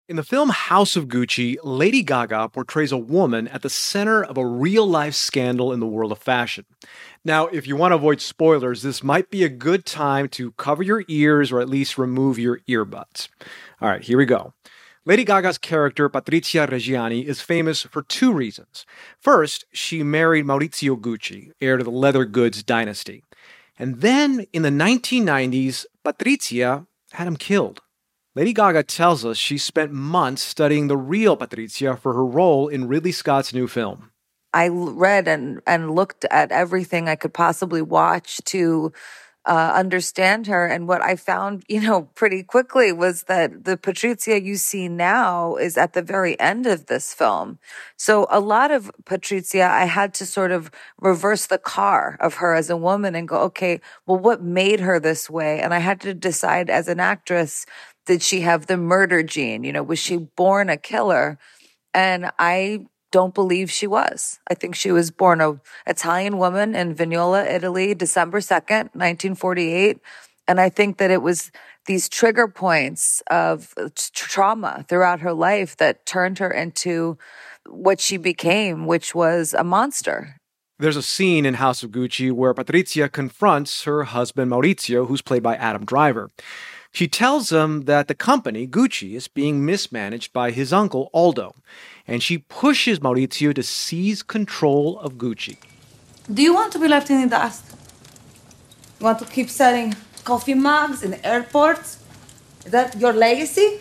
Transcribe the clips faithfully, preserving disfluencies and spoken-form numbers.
In the film House of Gucci, Lady Gaga portrays a woman at the center of a real life scandal in the world of fashion. Now, if you want to avoid spoilers, this might be a good time to cover your ears or at least remove your earbuds. All right, here we go. Lady Gaga's character, Patrizia Reggiani, is famous for two reasons. First, she married Maurizio Gucci, heir to the leather goods dynasty. And then, in the nineteen nineties, Patrizia had him killed. Lady Gaga tells us she spent months studying the real Patrizia for her role in Ridley Scott's new film. I read and, and looked at everything I could possibly watch to uh, understand her. And what I found, you know, pretty quickly was that the Patrizia you see now is at the very end of this film. So a lot of Patrizia, I had to sort of reverse the car of her as a woman and go, okay, well, what made her this way? And I had to decide as an actress, did she have the murder gene? You know, was she born a killer? And I don't believe she was. I think she was born an Italian woman in Vignola, Italy, December second, nineteen forty-eight. And I think that it was these trigger points of trauma throughout her life that turned her into what she became, which was a monster. There's a scene in House of Gucci where Patrizia confronts her husband Maurizio, who's played by Adam Driver. She tells him that the company, Gucci, is being mismanaged by his uncle, Aldo, and she pushes Maurizio to seize control of Gucci. Do you want to be left in the dust? You want to keep selling coffee mugs in airports? Is that your legacy?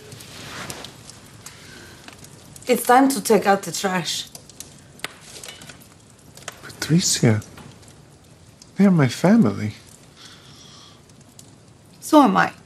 It's time to take out the trash. Patricia, they're my family. So am I.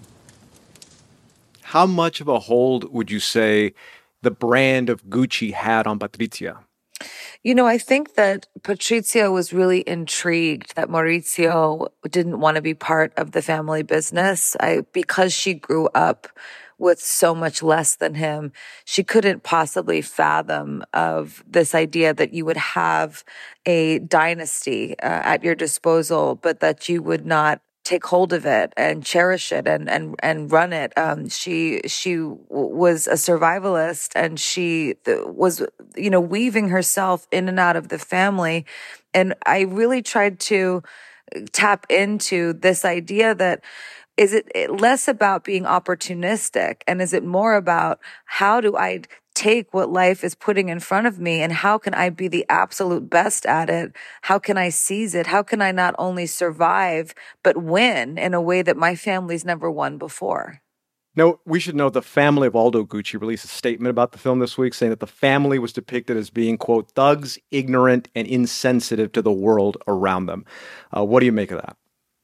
How much of a hold would you say the brand of Gucci had on Patrizia? You know, I think that Patrizia was really intrigued that Maurizio didn't want to be part of the family business. I, because she grew up with so much less than him, she couldn't possibly fathom of this idea that you would have a dynasty uh, at your disposal, but that you would not take hold of it and cherish it and and and run it. Um, she she was a survivalist, and she was, you know, weaving herself in and out of the family. And I really tried to tap into this idea that is it less about being opportunistic, and is it more about how do I take what life is putting in front of me and how can I be the absolute best at it? How can I seize it? How can I not only survive, but win in a way that my family's never won before? Now, we should note the family of Aldo Gucci released a statement about the film this week saying that the family was depicted as being, quote, thugs, ignorant, and insensitive to the world around them. Uh, what do you make of that?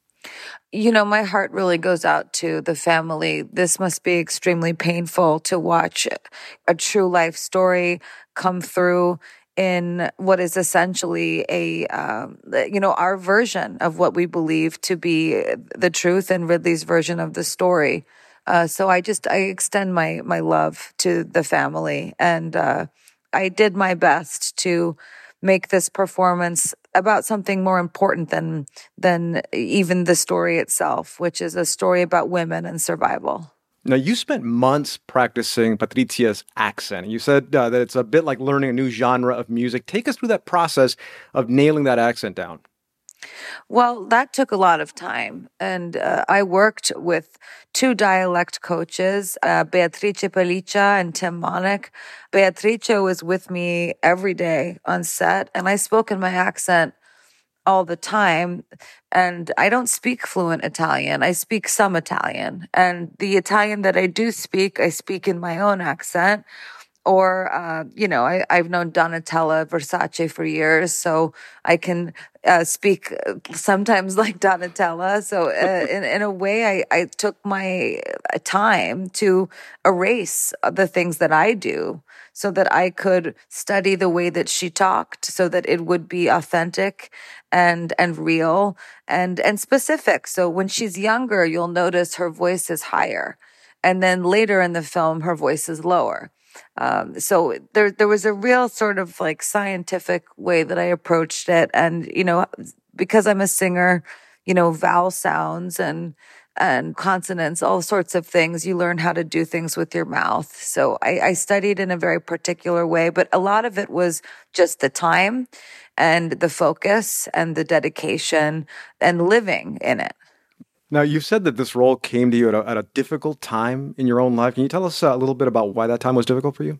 You know, my heart really goes out to the family. This must be extremely painful to watch a true life story come through in what is essentially a, um, you know, our version of what we believe to be the truth and Ridley's version of the story. Uh, so I just, I extend my, my love to the family. And uh, I did my best to make this performance about something more important than than even the story itself, which is a story about women and survival. Now, you spent months practicing Patrizia's accent. You said uh, that it's a bit like learning a new genre of music. Take us through that process of nailing that accent down. Well, that took a lot of time. And uh, I worked with two dialect coaches, uh, Beatrice Pelliccia and Tim Monick. Beatrice was with me every day on set, and I spoke in my accent all the time. And I don't speak fluent Italian. I speak some Italian. And the Italian that I do speak, I speak in my own accent. Or, uh, you know, I, I've known Donatella Versace for years, so I can uh, speak sometimes like Donatella. So uh, in, in a way, I, I took my time to erase the things that I do so that I could study the way that she talked so that it would be authentic and and real and, and specific. So when she's younger, you'll notice her voice is higher. And then later in the film, her voice is lower. Um, so there, there was a real sort of like scientific way that I approached it. And, you know, because I'm a singer, you know, vowel sounds and, and consonants, all sorts of things. You learn how to do things with your mouth. So I, I studied in a very particular way, but a lot of it was just the time and the focus and the dedication and living in it. Now, you've said that this role came to you at a, at a difficult time in your own life. Can you tell us a little bit about why that time was difficult for you?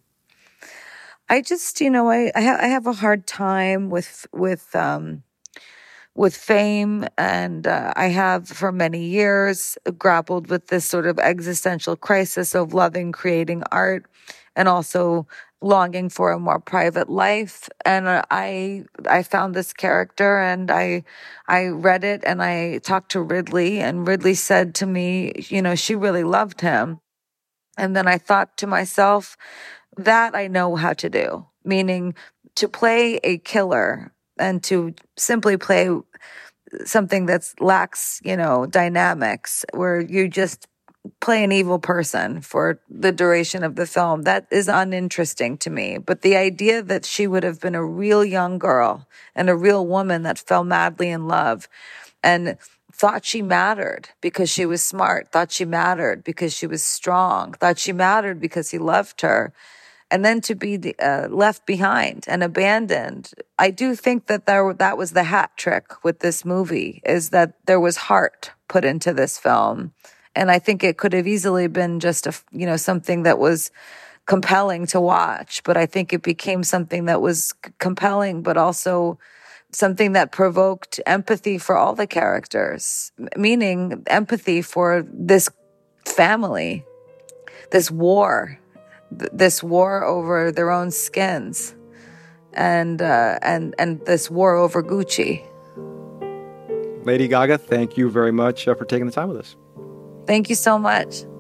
I just, you know, I I, ha- I have a hard time with with um, with fame, and uh, I have for many years grappled with this sort of existential crisis of loving creating art, and also longing for a more private life. And uh, I I found this character, and I I read it, and I talked to Ridley, and Ridley said to me, you know, she really loved him. And then I thought to myself, that I know how to do, meaning to play a killer and to simply play something that lacks, you know, dynamics, where you just play an evil person for the duration of the film. That is uninteresting to me. But the idea that she would have been a real young girl and a real woman that fell madly in love and thought she mattered because she was smart, thought she mattered because she was strong, thought she mattered because he loved her, and then to be uh, left behind and abandoned. I do think that there, that was the hat trick with this movie, is that there was heart put into this film. And I think it could have easily been just a, you know, something that was compelling to watch, but I think it became something that was c- compelling, but also something that provoked empathy for all the characters, m- meaning empathy for this family, this war, th- this war over their own skins, and uh, and and this war over Gucci. Lady Gaga, thank you very much uh, for taking the time with us. Thank you so much.